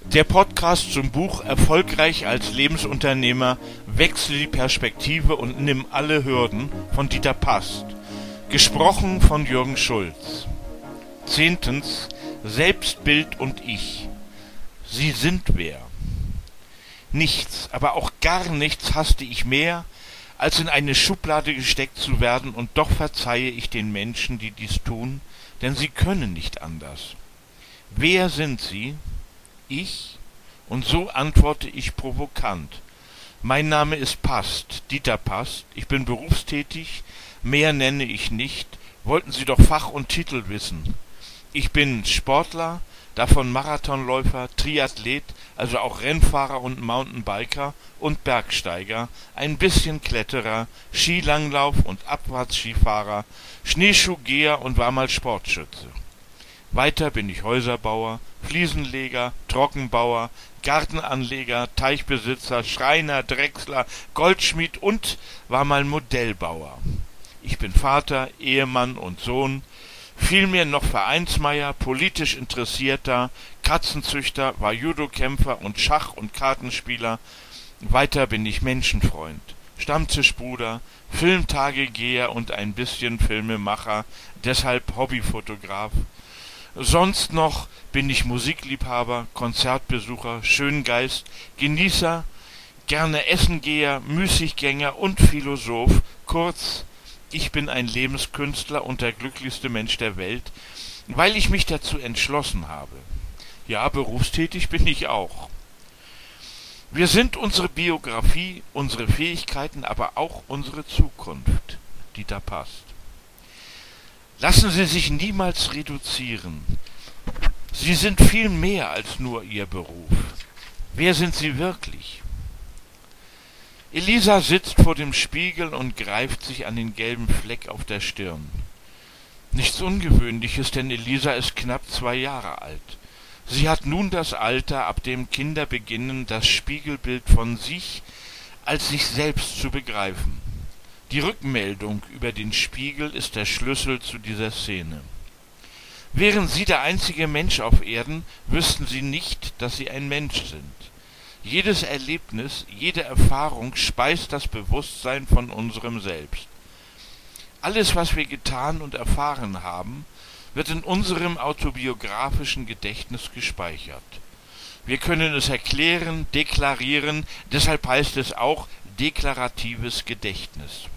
Der Podcast zum Buch Erfolgreich als Lebensunternehmer, wechsle die Perspektive und nimm alle Hürden von Dieter Past. Gesprochen von Jürgen Schulz. 10. Selbstbild und Ich. Sie sind wer? Nichts, aber auch gar nichts hasste ich mehr, als in eine Schublade gesteckt zu werden, und doch verzeihe ich den Menschen, die dies tun, denn sie können nicht anders. Wer sind sie? Ich? Und so antworte ich provokant. Mein Name ist Past, Dieter Past, ich bin berufstätig, mehr nenne ich nicht, wollten Sie doch Fach und Titel wissen. Ich bin Sportler, davon Marathonläufer, Triathlet, also auch Rennfahrer und Mountainbiker und Bergsteiger, ein bisschen Kletterer, Skilanglauf und Abfahrtskifahrer, Schneeschuhgeher und war mal Sportschütze. Weiter bin ich Häuserbauer, Fliesenleger, Trockenbauer, Gartenanleger, Teichbesitzer, Schreiner, Drechsler, Goldschmied und war mal Modellbauer. Ich bin Vater, Ehemann und Sohn, vielmehr noch Vereinsmeier, politisch Interessierter, Katzenzüchter, war Judokämpfer und Schach- und Kartenspieler. Weiter bin ich Menschenfreund, Stammtischbruder, Filmtagegeher und ein bisschen Filmemacher, deshalb Hobbyfotograf. Sonst noch bin ich Musikliebhaber, Konzertbesucher, Schöngeist, Genießer, gerne Essengeher, Müßiggänger und Philosoph. Kurz, ich bin ein Lebenskünstler und der glücklichste Mensch der Welt, weil ich mich dazu entschlossen habe. Ja, berufstätig bin ich auch. Wir sind unsere Biografie, unsere Fähigkeiten, aber auch unsere Zukunft. Dieter Past. Lassen Sie sich niemals reduzieren. Sie sind viel mehr als nur Ihr Beruf. Wer sind Sie wirklich? Elisa sitzt vor dem Spiegel und greift sich an den gelben Fleck auf der Stirn. Nichts Ungewöhnliches, denn Elisa ist knapp 2 Jahre alt. Sie hat nun das Alter, ab dem Kinder beginnen, das Spiegelbild von sich als sich selbst zu begreifen. Die Rückmeldung über den Spiegel ist der Schlüssel zu dieser Szene. Wären Sie der einzige Mensch auf Erden, wüssten Sie nicht, dass Sie ein Mensch sind. Jedes Erlebnis, jede Erfahrung speist das Bewusstsein von unserem Selbst. Alles, was wir getan und erfahren haben, wird in unserem autobiografischen Gedächtnis gespeichert. Wir können es erklären, deklarieren, deshalb heißt es auch deklaratives Gedächtnis.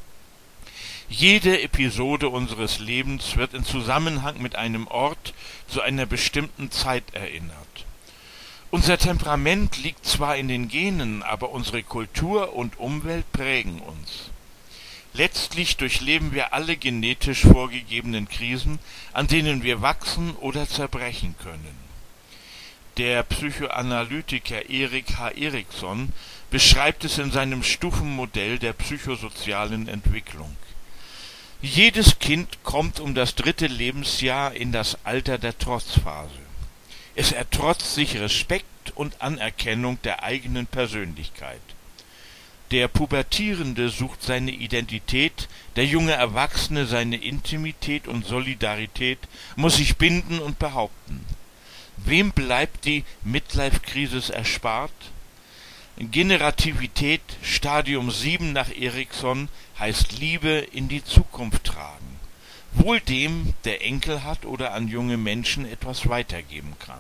Jede Episode unseres Lebens wird in Zusammenhang mit einem Ort zu einer bestimmten Zeit erinnert. Unser Temperament liegt zwar in den Genen, aber unsere Kultur und Umwelt prägen uns. Letztlich durchleben wir alle genetisch vorgegebenen Krisen, an denen wir wachsen oder zerbrechen können. Der Psychoanalytiker Erik H. Erikson beschreibt es in seinem Stufenmodell der psychosozialen Entwicklung. Jedes Kind kommt um das 3. Lebensjahr in das Alter der Trotzphase. Es ertrotzt sich Respekt und Anerkennung der eigenen Persönlichkeit. Der Pubertierende sucht seine Identität, der junge Erwachsene seine Intimität und Solidarität, muss sich binden und behaupten. Wem bleibt die Midlife-Crisis erspart? Generativität, Stadium 7 nach Erikson, heißt Liebe in die Zukunft tragen. Wohl dem, der Enkel hat oder an junge Menschen etwas weitergeben kann.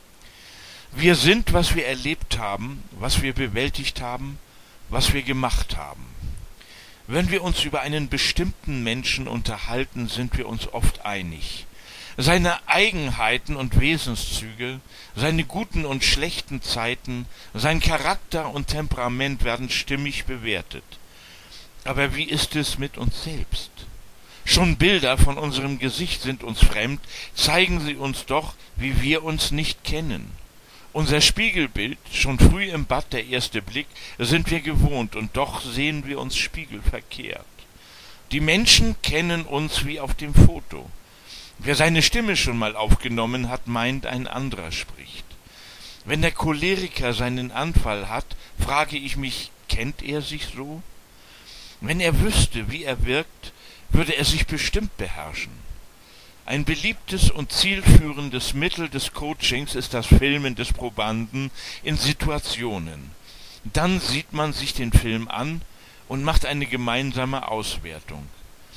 Wir sind, was wir erlebt haben, was wir bewältigt haben, was wir gemacht haben. Wenn wir uns über einen bestimmten Menschen unterhalten, sind wir uns oft einig. Seine Eigenheiten und Wesenszüge, seine guten und schlechten Zeiten, sein Charakter und Temperament werden stimmig bewertet. Aber wie ist es mit uns selbst? Schon Bilder von unserem Gesicht sind uns fremd, zeigen sie uns doch, wie wir uns nicht kennen. Unser Spiegelbild, schon früh im Bad der erste Blick, sind wir gewohnt, und doch sehen wir uns spiegelverkehrt. Die Menschen kennen uns wie auf dem Foto. Wer seine Stimme schon mal aufgenommen hat, meint, ein anderer spricht. Wenn der Choleriker seinen Anfall hat, frage ich mich, kennt er sich so? Wenn er wüsste, wie er wirkt, würde er sich bestimmt beherrschen. Ein beliebtes und zielführendes Mittel des Coachings ist das Filmen des Probanden in Situationen. Dann sieht man sich den Film an und macht eine gemeinsame Auswertung.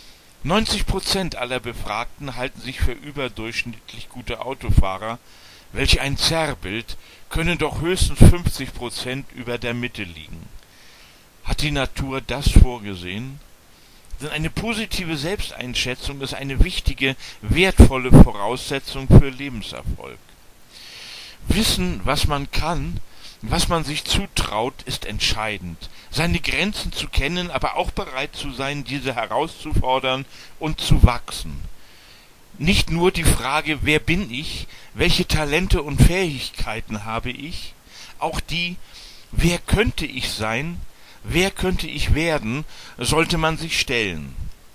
90% aller Befragten halten sich für überdurchschnittlich gute Autofahrer. Welch ein Zerrbild, können doch höchstens 50% über der Mitte liegen. Hat die Natur das vorgesehen? Denn eine positive Selbsteinschätzung ist eine wichtige, wertvolle Voraussetzung für Lebenserfolg. Wissen, was man kann, was man sich zutraut, ist entscheidend. Seine Grenzen zu kennen, aber auch bereit zu sein, diese herauszufordern und zu wachsen. Nicht nur die Frage, wer bin ich, welche Talente und Fähigkeiten habe ich, auch die, wer könnte ich sein, wer könnte ich werden, sollte man sich stellen.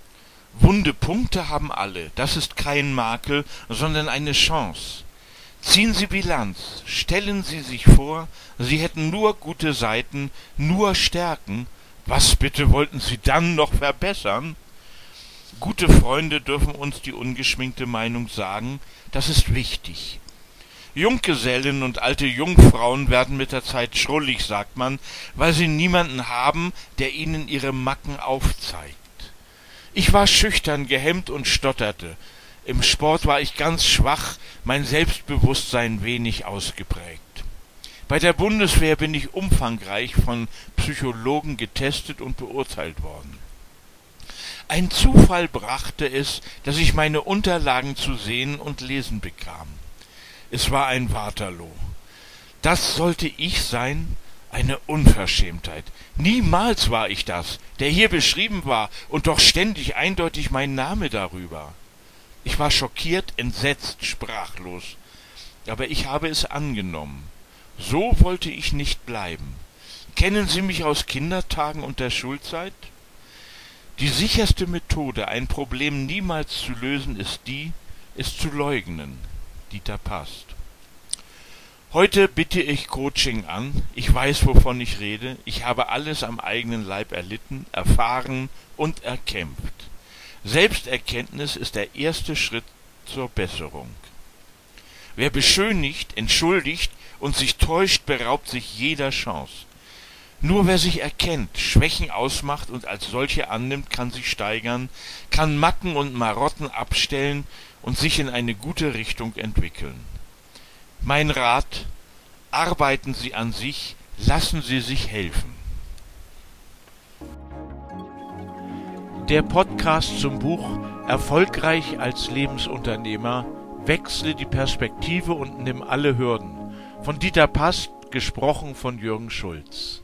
Wunde Punkte haben alle, das ist kein Makel, sondern eine Chance. Ziehen Sie Bilanz, stellen Sie sich vor, Sie hätten nur gute Seiten, nur Stärken. Was bitte wollten Sie dann noch verbessern? Gute Freunde dürfen uns die ungeschminkte Meinung sagen, das ist wichtig. Junggesellen und alte Jungfrauen werden mit der Zeit schrullig, sagt man, weil sie niemanden haben, der ihnen ihre Macken aufzeigt. Ich war schüchtern, gehemmt und stotterte. Im Sport war ich ganz schwach, mein Selbstbewusstsein wenig ausgeprägt. Bei der Bundeswehr bin ich umfangreich von Psychologen getestet und beurteilt worden. Ein Zufall brachte es, dass ich meine Unterlagen zu sehen und lesen bekam. Es war ein Waterloo. Das sollte ich sein? Eine Unverschämtheit. Niemals war ich das, der hier beschrieben war, und doch ständig eindeutig mein Name darüber. Ich war schockiert, entsetzt, sprachlos. Aber ich habe es angenommen. So wollte ich nicht bleiben. Kennen Sie mich aus Kindertagen und der Schulzeit? Die sicherste Methode, ein Problem niemals zu lösen, ist es zu leugnen. Dieter Past. Heute biete ich Coaching an. Ich weiß, wovon ich rede. Ich habe alles am eigenen Leib erlitten, erfahren und erkämpft. Selbsterkenntnis ist der erste Schritt zur Besserung. Wer beschönigt, entschuldigt und sich täuscht, beraubt sich jeder Chance. Nur wer sich erkennt, Schwächen ausmacht und als solche annimmt, kann sich steigern, kann Macken und Marotten abstellen und sich in eine gute Richtung entwickeln. Mein Rat: Arbeiten Sie an sich, lassen Sie sich helfen. Der Podcast zum Buch Erfolgreich als Lebensunternehmer, wechsle die Perspektive und nimm alle Hürden. Von Dieter Past, gesprochen von Jürgen Schulz.